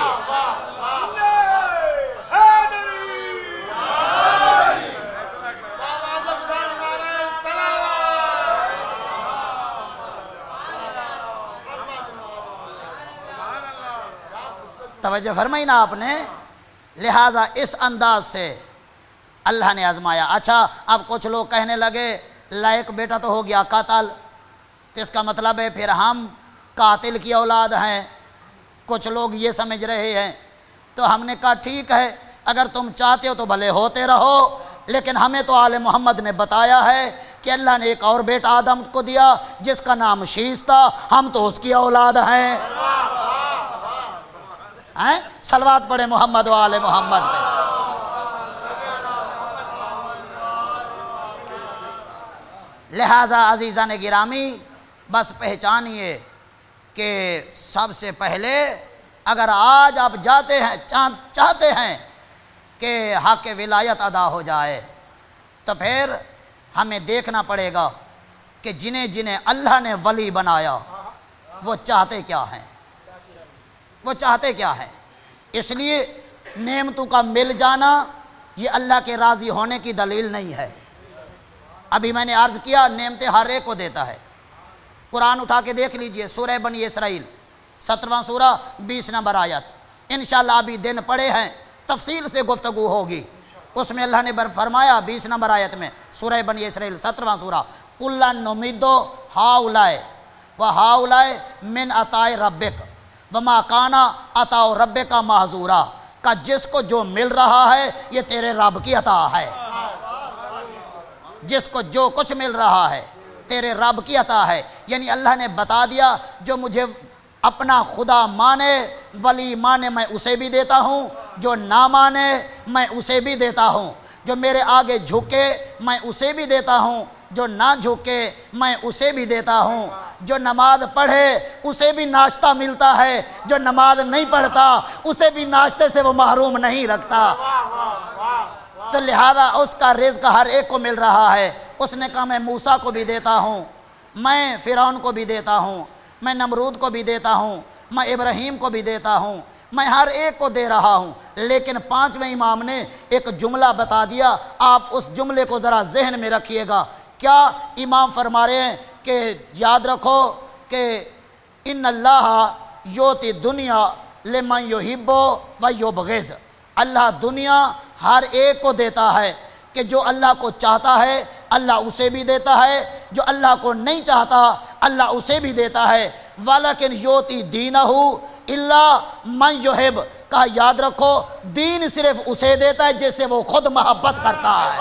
توجہ فرمائی نا آپ نے؟ لہٰذا اس انداز سے اللہ نے آزمایا۔ اچھا اب کچھ لوگ کہنے لگے لائق بیٹا تو ہو گیا قاتل، تو اس کا مطلب ہے پھر ہم قاتل کی اولاد ہیں، کچھ لوگ یہ سمجھ رہے ہیں۔ تو ہم نے کہا ٹھیک ہے، اگر تم چاہتے ہو تو بھلے ہوتے رہو، لیکن ہمیں تو آل محمد نے بتایا ہے کہ اللہ نے ایک اور بیٹا آدم کو دیا جس کا نام شیش تھا، ہم تو اس کی اولاد ہیں۔ صلوات پڑھے محمد و آل محمد پہ۔ لہٰذا عزیزان گرامی بس پہچانیے کہ سب سے پہلے اگر آج آپ جاتے ہیں چاہتے ہیں کہ حق ولایت ادا ہو جائے تو پھر ہمیں دیکھنا پڑے گا کہ جنہیں جنہیں اللہ نے ولی بنایا وہ چاہتے کیا ہیں، وہ چاہتے کیا ہیں۔ اس لیے نعمتوں کا مل جانا یہ اللہ کے راضی ہونے کی دلیل نہیں ہے۔ ابھی میں نے عرض کیا نعمتیں ہر ایک کو دیتا ہے۔ قرآن اٹھا کے دیکھ لیجئے، سورہ بنی اسرائیل سترواں سورہ بیس نمبر آیت، انشاءاللہ ابھی دن پڑے ہیں تفصیل سے گفتگو ہوگی۔ اس میں اللہ نے بر فرمایا بیس نمبر آیت میں، سورہ بنی اسرائیل سترواں سورہ، کلا نمیدو ہاؤلائے و ہاؤلائے من عطائے ربک وما کانا عطا ربک محظورا، کہ جس کو جو مل رہا ہے یہ تیرے رب کی عطا ہے، جس کو جو کچھ مل رہا ہے تیرے رب کی عطا ہے۔ یعنی اللہ نے بتا دیا جو مجھے اپنا خدا مانے ولی مانے میں اسے بھی دیتا ہوں، جو نہ مانے میں اسے بھی دیتا ہوں، جو میرے آگے جھکے میں اسے بھی دیتا ہوں، جو نہ جھکے میں اسے بھی دیتا ہوں، جو نماز پڑھے اسے بھی ناشتہ ملتا ہے، جو نماز نہیں پڑھتا اسے بھی ناشتے سے وہ محروم نہیں رکھتا۔ تو لہذا اس کا رزق ہر ایک کو مل رہا ہے۔ اس نے کہا میں موسیٰ کو بھی دیتا ہوں، میں فرعون کو بھی دیتا ہوں، میں نمرود کو بھی دیتا ہوں، میں ابراہیم کو بھی دیتا ہوں، میں ہر ایک کو دے رہا ہوں۔ لیکن پانچویں امام نے ایک جملہ بتا دیا، آپ اس جملے کو ذرا ذہن میں رکھیے گا۔ کیا امام فرما رہے ہیں کہ یاد رکھو کہ ان اللہ یوتی دنیا لمن یحب و یبغض، اللہ دنیا ہر ایک کو دیتا ہے، کہ جو اللہ کو چاہتا ہے اللہ اسے بھی دیتا ہے، جو اللہ کو نہیں چاہتا اللہ اسے بھی دیتا ہے۔ وَلَكِنْ یوتی دینہ الا من یحب، کہا یاد رکھو دین صرف اسے دیتا ہے جس سے وہ خود محبت کرتا ہے۔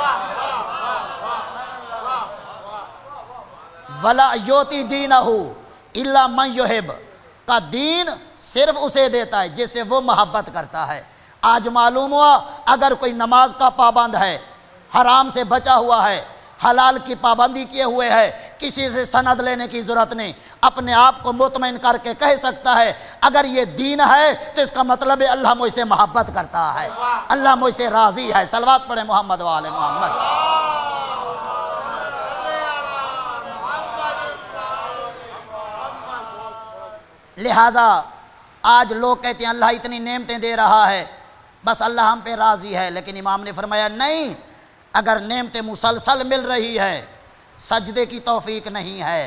وَلَا یوتی دینہ الا من یحب، کا دین صرف اسے دیتا ہے جس سے وہ محبت کرتا ہے۔ آج معلوم ہوا اگر کوئی نماز کا پابند ہے، حرام سے بچا ہوا ہے، حلال کی پابندی کیے ہوئے ہے، کسی سے سند لینے کی ضرورت نہیں، اپنے آپ کو مطمئن کر کے کہہ سکتا ہے اگر یہ دین ہے تو اس کا مطلب ہے اللہ مجھ سے محبت کرتا ہے، اللہ مجھ سے راضی ہے۔ صلوات پڑھیں محمد و آل محمد۔ لہٰذا آج لوگ کہتے ہیں اللہ اتنی نعمتیں دے رہا ہے بس اللہ ہم پہ راضی ہے، لیکن امام نے فرمایا نہیں، اگر نعمتیں مسلسل مل رہی ہے سجدے کی توفیق نہیں ہے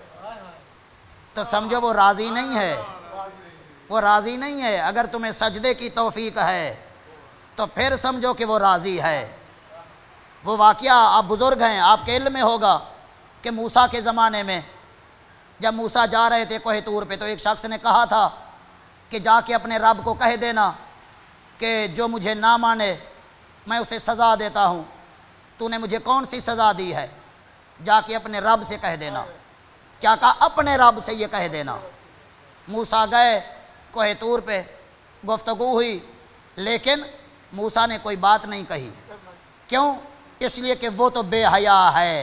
تو سمجھو وہ راضی نہیں ہے، وہ راضی نہیں ہے۔ اگر تمہیں سجدے کی توفیق ہے تو پھر سمجھو کہ وہ راضی ہے۔ وہ واقعہ آپ بزرگ ہیں، آپ کے علم میں ہوگا کہ موسیٰ کے زمانے میں جب موسیٰ جا رہے تھے کوہ طور پہ تو ایک شخص نے کہا تھا کہ جا کے اپنے رب کو کہہ دینا کہ جو مجھے نہ مانے میں اسے سزا دیتا ہوں۔ تو نے مجھے کون سی سزا دی ہے؟ جا کے اپنے رب سے کہہ دینا۔ کیا کہا؟ اپنے رب سے یہ کہہ دینا۔ موسیٰ گئے کوہ طور پہ، گفتگو ہوئی، لیکن موسیٰ نے کوئی بات نہیں کہی۔ کیوں؟ اس لیے کہ وہ تو بے حیا ہے۔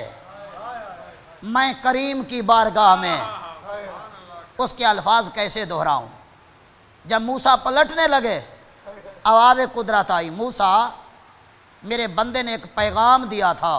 میں کریم کی بارگاہ میں اس کے الفاظ کیسے دہراؤں؟ جب موسیٰ پلٹنے لگے آواز قدرت آئی، موسیٰ میرے بندے نے ایک پیغام دیا تھا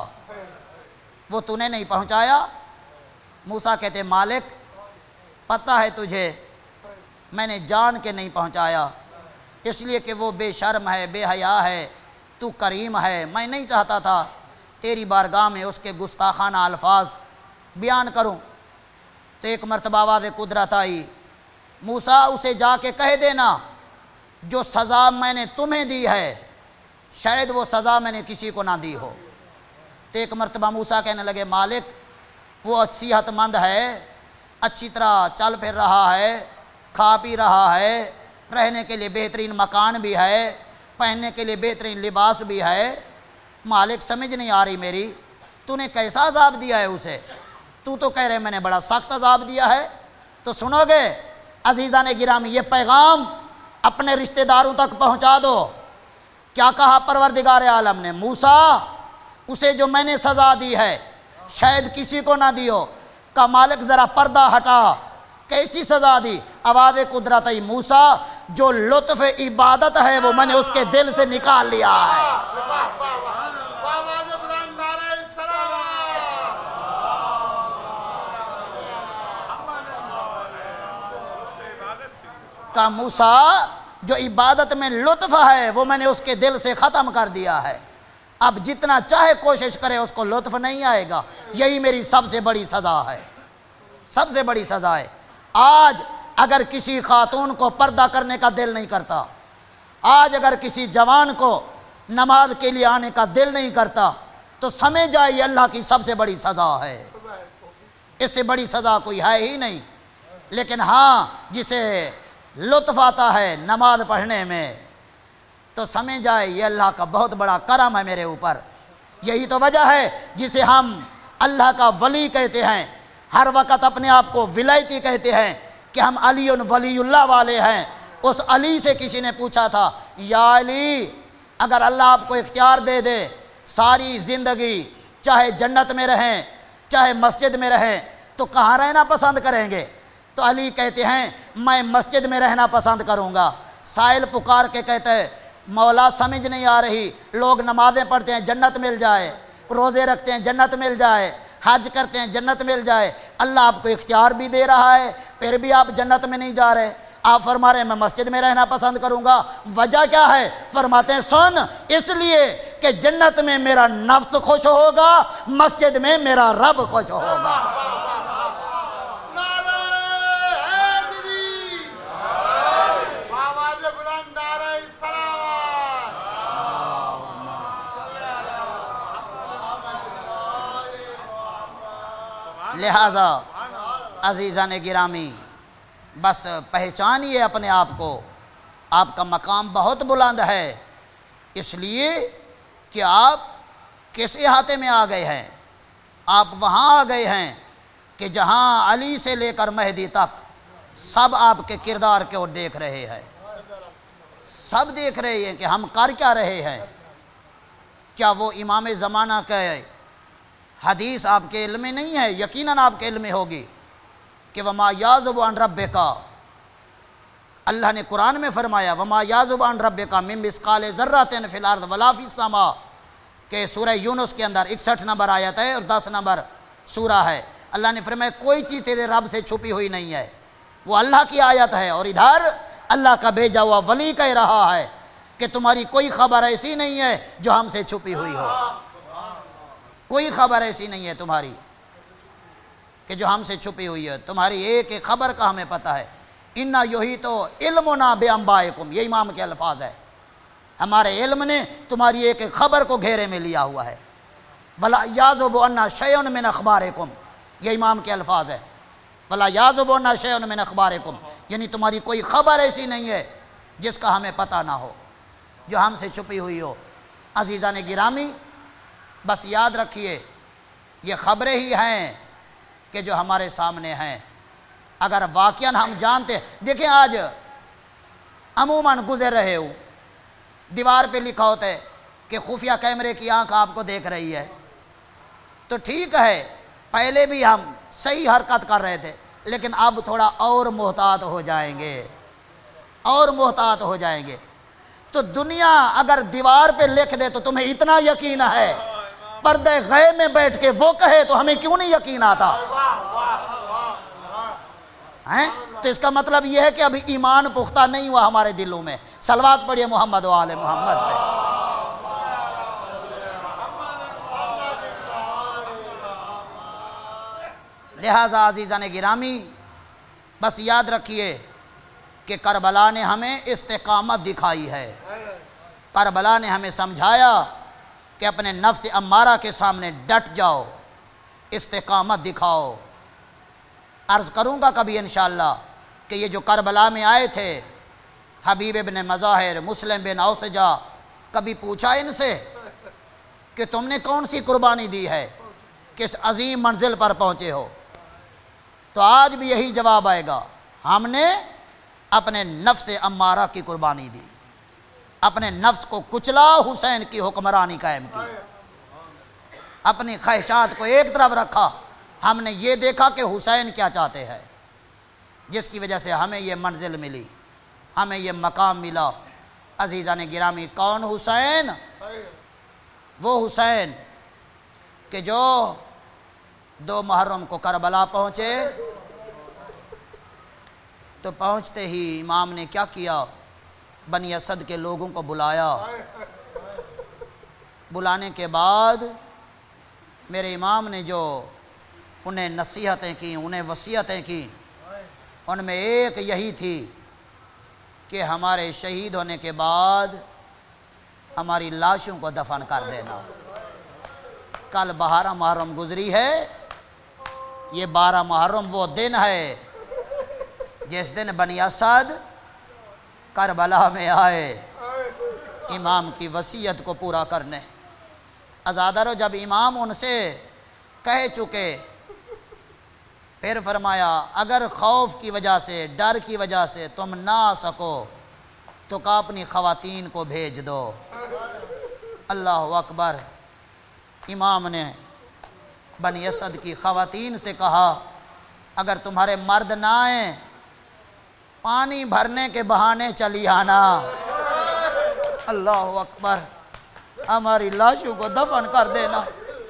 وہ تو نے نہیں پہنچایا؟ موسیٰ کہتے مالک پتہ ہے تجھے میں نے جان کے نہیں پہنچایا، اس لیے کہ وہ بے شرم ہے، بے حیا ہے، تو کریم ہے، میں نہیں چاہتا تھا تیری بارگاہ میں اس کے گستاخانہ الفاظ بیان کروں۔ تو ایک مرتبہ آواز قدرت آئی، موسیٰ اسے جا کے کہہ دینا جو سزا میں نے تمہیں دی ہے شاید وہ سزا میں نے کسی کو نہ دی ہو۔ تو ایک مرتبہ موسیٰ کہنے لگے مالک وہ صحت مند ہے، اچھی طرح چل پھر رہا ہے، کھا پی رہا ہے، رہنے کے لیے بہترین مکان بھی ہے، پہننے کے لیے بہترین لباس بھی ہے، مالک سمجھ نہیں آ رہی میری، تو نے کیسا عذاب دیا ہے اسے؟ تو تو کہہ رہے میں نے بڑا سخت عذاب دیا ہے۔ تو سنو گے عزیزان گرامی، یہ پیغام اپنے رشتہ داروں تک پہنچا دو۔ کیا کہا پروردگار عالم نے؟ موسیٰ اسے جو میں نے سزا دی ہے شاید کسی کو نہ دی ہو۔ کہا مالک ذرا پردہ ہٹا، کیسی سزا دی؟ آواز قدرت آئی، موسیٰ جو لطف عبادت ہے وہ میں نے اس کے دل سے نکال لیا ہے۔ کہا موسیٰ جو عبادت میں لطف ہے وہ میں نے اس کے دل سے ختم کر دیا ہے، اب جتنا چاہے کوشش کرے اس کو لطف نہیں آئے گا، یہی میری سب سے بڑی سزا ہے، سب سے بڑی سزا ہے۔ آج اگر کسی خاتون کو پردہ کرنے کا دل نہیں کرتا، آج اگر کسی جوان کو نماز کے لیے آنے کا دل نہیں کرتا تو سمجھ جائے یہ اللہ کی سب سے بڑی سزا ہے۔ اس سے بڑی سزا کوئی ہے ہی نہیں۔ لیکن ہاں جسے لطف آتا ہے نماز پڑھنے میں تو سمجھ جائے یہ اللہ کا بہت بڑا کرم ہے میرے اوپر۔ یہی تو وجہ ہے جسے ہم اللہ کا ولی کہتے ہیں، ہر وقت اپنے آپ کو ولایتی کہتے ہیں کہ ہم علی ولی اللہ والے ہیں۔ اس علی سے کسی نے پوچھا تھا، یا علی اگر اللہ آپ کو اختیار دے دے ساری زندگی چاہے جنت میں رہیں چاہے مسجد میں رہیں تو کہاں رہنا پسند کریں گے؟ تو علی کہتے ہیں میں مسجد میں رہنا پسند کروں گا۔ سائل پکار کے کہتے ہیں مولا سمجھ نہیں آ رہی، لوگ نمازیں پڑھتے ہیں جنت مل جائے، روزے رکھتے ہیں جنت مل جائے، حج کرتے ہیں جنت مل جائے، اللہ آپ کو اختیار بھی دے رہا ہے پھر بھی آپ جنت میں نہیں جا رہے۔ آپ فرما رہے ہیں میں مسجد میں رہنا پسند کروں گا، وجہ کیا ہے؟ فرماتے ہیں سن، اس لیے کہ جنت میں میرا نفس خوش ہوگا، مسجد میں میرا رب خوش ہوگا۔ لہذا عزیزان گرامی بس پہچانیے اپنے آپ کو، آپ کا مقام بہت بلند ہے، اس لیے کہ آپ کس احاطے میں آ گئے ہیں؟ آپ وہاں آ گئے ہیں کہ جہاں علی سے لے کر مہدی تک سب آپ کے کردار کو دیکھ رہے ہیں، سب دیکھ رہے ہیں کہ ہم کر کیا رہے ہیں۔ کیا وہ امام زمانہ کے حدیث آپ کے علم میں نہیں ہے؟ یقیناً آپ کے علم میں ہوگی کہ وما یعزب عن ربک، اللہ نے قرآن میں فرمایا وما یعزب عن ربک من مثقال ذرۃ فی الارض ولا فی السماء، کہ سورہ یونس کے اندر اکسٹھ نمبر آیت ہے اور دس نمبر سورہ ہے۔ اللہ نے فرمایا کوئی چیز تیرے رب سے چھپی ہوئی نہیں ہے، وہ اللہ کی آیت ہے۔ اور ادھر اللہ کا بھیجا ہوا ولی کہہ رہا ہے کہ تمہاری کوئی خبر ایسی نہیں ہے جو ہم سے چھپی ہوئی ہو، کوئی خبر ایسی نہیں ہے تمہاری کہ جو ہم سے چھپی ہوئی ہے، تمہاری ایک ایک خبر کا ہمیں پتہ ہے۔ اِنَّا يُحِيطُ عِلْمُنَا بِأَنبَائِكُمْ، یہ امام کے الفاظ ہے، ہمارے علم نے تمہاری ایک ایک خبر کو گھیرے میں لیا ہوا ہے۔ وَلَا يَعْزُبُ عَنَّا شَيْءٌ مِّنْ أَخْبَارِكُمْ، یہ امام کے الفاظ ہے۔ وَلَا يَعْزُبُ عَنَّا شَيْءٌ مِّنْ أَخْبَارِكُمْ، یعنی تمہاری کوئی خبر ایسی نہیں ہے جس کا ہمیں پتہ نہ ہو، جو ہم سے چھپی ہوئی ہو۔ عزیزان گرامی بس یاد رکھیے یہ خبریں ہی ہیں کہ جو ہمارے سامنے ہیں۔ اگر واقعاً ہم جانتے، دیکھیں آج عموماً گزر رہے ہو دیوار پہ لکھا ہوتا ہے کہ خفیہ کیمرے کی آنکھ آپ کو دیکھ رہی ہے، تو ٹھیک ہے پہلے بھی ہم صحیح حرکت کر رہے تھے لیکن اب تھوڑا اور محتاط ہو جائیں گے، اور محتاط ہو جائیں گے۔ تو دنیا اگر دیوار پہ لکھ دے تو تمہیں اتنا یقین ہے، پردے غیب میں بیٹھ کے وہ کہے تو ہمیں کیوں نہیں یقین آتا ہیں؟ تو اس کا مطلب یہ ہے کہ ابھی ایمان پختہ نہیں ہوا ہمارے دلوں میں۔ صلوات پڑھیے محمد و آل محمد پہ۔ لہذا عزیزان گرامی بس یاد رکھیے کہ کربلا نے ہمیں استقامت دکھائی ہے، کربلا نے ہمیں سمجھایا کہ اپنے نفس امارہ کے سامنے ڈٹ جاؤ، استقامت دکھاؤ۔ عرض کروں گا کبھی انشاءاللہ کہ یہ جو کربلا میں آئے تھے حبیب ابن مظاہر، مسلم بن اوسجا، کبھی پوچھا ان سے کہ تم نے کون سی قربانی دی ہے کس عظیم منزل پر پہنچے ہو؟ تو آج بھی یہی جواب آئے گا، ہم نے اپنے نفس امارہ کی قربانی دی، اپنے نفس کو کچلا، حسین کی حکمرانی قائم کی، اپنی خواہشات کو ایک طرف رکھا۔ ہم نے یہ دیکھا کہ حسین کیا چاہتے ہیں، جس کی وجہ سے ہمیں یہ منزل ملی، ہمیں یہ مقام ملا۔ عزیزان گرامی کون حسین؟ وہ حسین کہ جو دو محرم کو کربلا پہنچے تو پہنچتے ہی امام نے کیا کیا؟ بنی اسد کے لوگوں کو بلایا، بلانے کے بعد میرے امام نے جو انہیں نصیحتیں کی، انہیں وصیتیں کی، ان میں ایک یہی تھی کہ ہمارے شہید ہونے کے بعد ہماری لاشوں کو دفن کر دینا۔ کل بارہ محرم گزری ہے، یہ بارہ محرم وہ دن ہے جس دن بنی اسد کربلا میں آئے امام کی وصیت کو پورا کرنے۔ عزادارو جب امام ان سے کہہ چکے پھر فرمایا اگر خوف کی وجہ سے ڈر کی وجہ سے تم نہ آ سکو تو کہا اپنی خواتین کو بھیج دو۔ اللہ اکبر۔ امام نے بنی اسد کی خواتین سے کہا اگر تمہارے مرد نہ آئیں پانی بھرنے کے بہانے چلی آنا۔ اللہ اکبر۔ ہماری لاشوں کو دفن کر دینا۔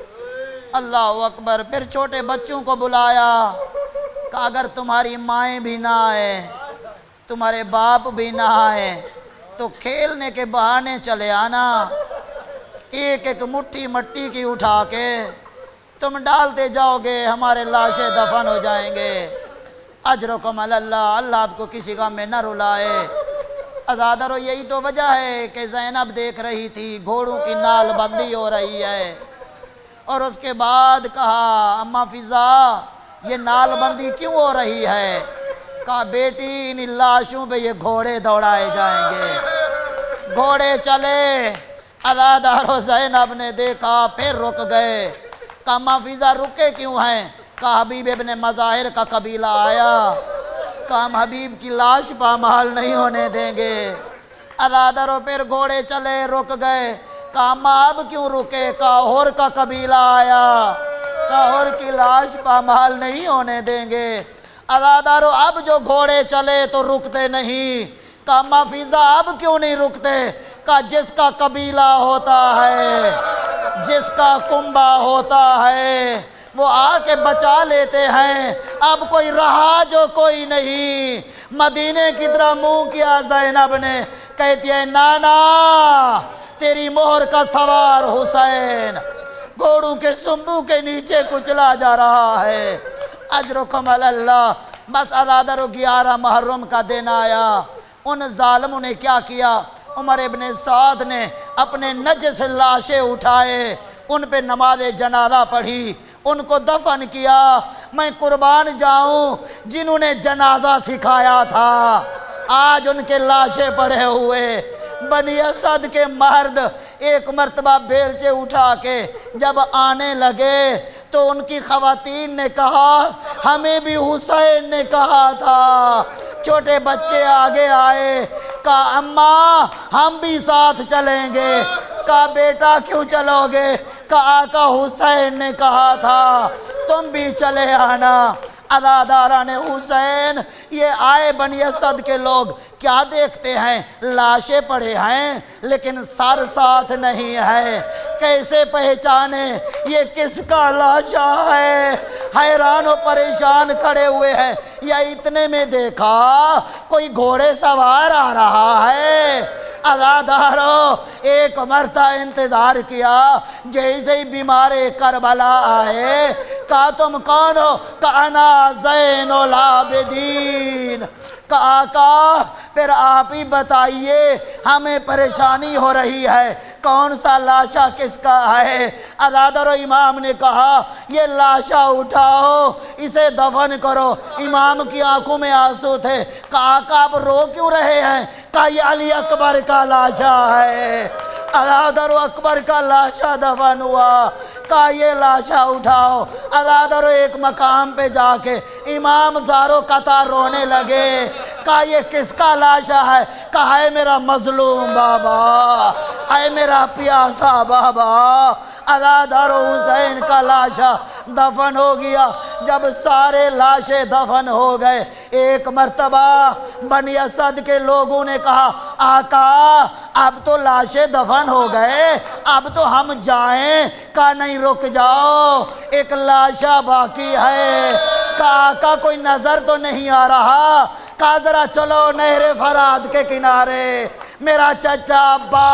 اللہ اکبر۔ پھر چھوٹے بچوں کو بلایا کہ اگر تمہاری مائیں بھی نہ آئیں تمہارے باپ بھی نہ آئیں تو کھیلنے کے بہانے چلے آنا، ایک ایک مٹھی مٹی کی اٹھا کے تم ڈالتے جاؤ گے، ہمارے لاشیں دفن ہو جائیں گے۔ اجرکم علی اللہ، اللہ آپ کو کسی کام میں نہ رلائے۔ عزادارو یہی تو وجہ ہے کہ زینب دیکھ رہی تھی گھوڑوں کی نال بندی ہو رہی ہے، اور اس کے بعد کہا اماں فضا یہ نال بندی کیوں ہو رہی ہے؟ کہا بیٹی ان لاشوں پہ یہ گھوڑے دوڑائے جائیں گے۔ گھوڑے چلے، عزادارو زینب نے دیکھا پھر رک گئے۔ کہا اماں فضا رکے کیوں ہیں؟ کہا حبیب ابن مظاہر کا قبیلہ آیا، کہا ہم حبیب کی لاش پامال نہیں ہونے دیں گے۔ عزادارو پھر گھوڑے چلے، رک گئے۔ کہا اماں اب کیوں رکے؟ کہا ہور کا قبیلہ آیا، کہا ہور کی لاش پامال نہیں ہونے دیں گے۔ عزادارو اب جو گھوڑے چلے تو رکتے نہیں۔ کہا اماں فضا اب کیوں نہیں رکتے؟ کہا جس کا قبیلہ ہوتا ہے، جس کا کنبہ ہوتا ہے وہ آ کے بچا لیتے ہیں، اب کوئی رہا جو کوئی نہیں۔ مدینے کی طرح منہ کیا زینب نے، کہتی ہے نانا تیری مہر کا سوار حسین گھوڑوں کے سنبو کے نیچے کچلا جا رہا ہے۔ اجرکم علی اللہ۔ بس عزادارو گیارہ محرم کا دن آیا، ان ظالموں نے کیا کیا؟ عمر ابن سعد نے اپنے نجس لاشیں اٹھائے، ان پہ نماز جنازہ پڑھی، ان کو دفن کیا۔ میں قربان جاؤں جنہوں نے جنازہ سکھایا تھا آج ان کے لاشیں پڑے ہوئے۔ بنی اسد کے مرد ایک مرتبہ بیلچے اٹھا کے جب آنے لگے تو ان کی خواتین نے کہا ہمیں بھی حسین نے کہا تھا۔ چھوٹے بچے آگے آئے، کہا اماں ہم بھی ساتھ چلیں گے۔ کہا بیٹا کیوں چلو گے؟ کہا آقا حسین نے کہا تھا تم بھی چلے آنا۔ عزاداران حسین یہ آئے بنی اسد کے لوگ کیا دیکھتے ہیں؟ لاشیں پڑے ہیں لیکن سر ساتھ نہیں ہے، کیسے پہچانے یہ کس کا لاشا ہے؟ حیران و پریشان کھڑے ہوئے ہیں۔ یا اتنے میں دیکھا کوئی گھوڑے سوار آ رہا ہے۔ عزادارو ایک مرتبہ انتظار کیا، جیسے ہی بیمار کربلا آئے کہا تم کون ہو؟ کہا انا زین العابدین۔ کہا آقا پھر آپ ہی بتائیے ہمیں پریشانی ہو رہی ہے، کون سا لاشا کس کا ہے؟ عزادارو امام نے کہا یہ لاشا اٹھاؤ اسے دفن کرو۔ امام کی آنکھوں میں آنسو تھے۔ کہا آقا آپ رو کیوں رہے ہیں؟ کہا یہ علی اکبر کا لاشا ہے۔ عزادارو اکبر کا لاشا دفن ہوا۔ کہا یہ لاشا اٹھاؤ۔ عزادارو ایک مقام پہ جا کے امام زارو قطار رونے لگے۔ کہا یہ کس کا لاشا ہے؟ کہا ہے میرا مظلوم بابا، ہے میرا پیاسا بابا۔ عزادارو حسین کا لاشا دفن ہو گیا۔ جب سارے لاشیں دفن ہو گئے ایک مرتبہ بنی اسد کے لوگوں نے کہا آقا اب تو لاشیں دفن ہو گئے، اب تو ہم جائیں۔ کہا نہیں رک جاؤ، ایک لاشا باقی ہے۔ کہا آقا کوئی نظر تو نہیں آ رہا؟ کہا ذرا چلو نہر فرات کے کنارے، میرا چچا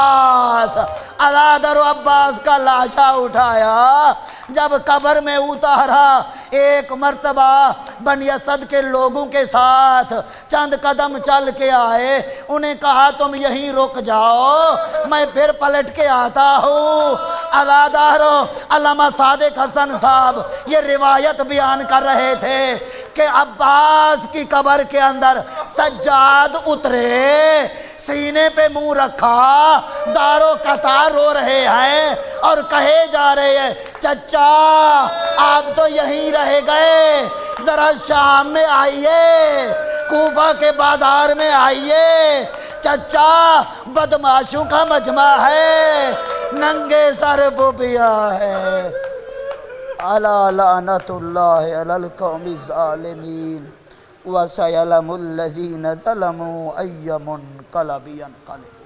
عباس۔ عزادارو عباس کا لاشا اٹھایا، جب قبر میں اتارا ایک مرتبہ بنی اسد کے لوگوں کے ساتھ چند قدم چل کے آئے، انہیں کہا تم یہیں رک جاؤ میں پھر پلٹ کے آتا ہوں۔ عزادارو علامہ صادق حسن صاحب یہ روایت بیان کر رہے تھے کہ عباس کی قبر کے اندر سجاد اترے، سینے پہ منہ رکھا، زاروں قطار رو رہے ہیں اور کہے جا رہے ہیں چچا آپ تو یہیں رہ گئے، ذرا شام میں آئیے، کوفہ کے بازار میں آئیے، چچا بدماشوں کا مجمع ہے، ننگے سر بوبیا ہے۔ الا لعنت اللہ علی القوم الظالمین وسیعلم الذین ظلموا ای منقلب ینقلب۔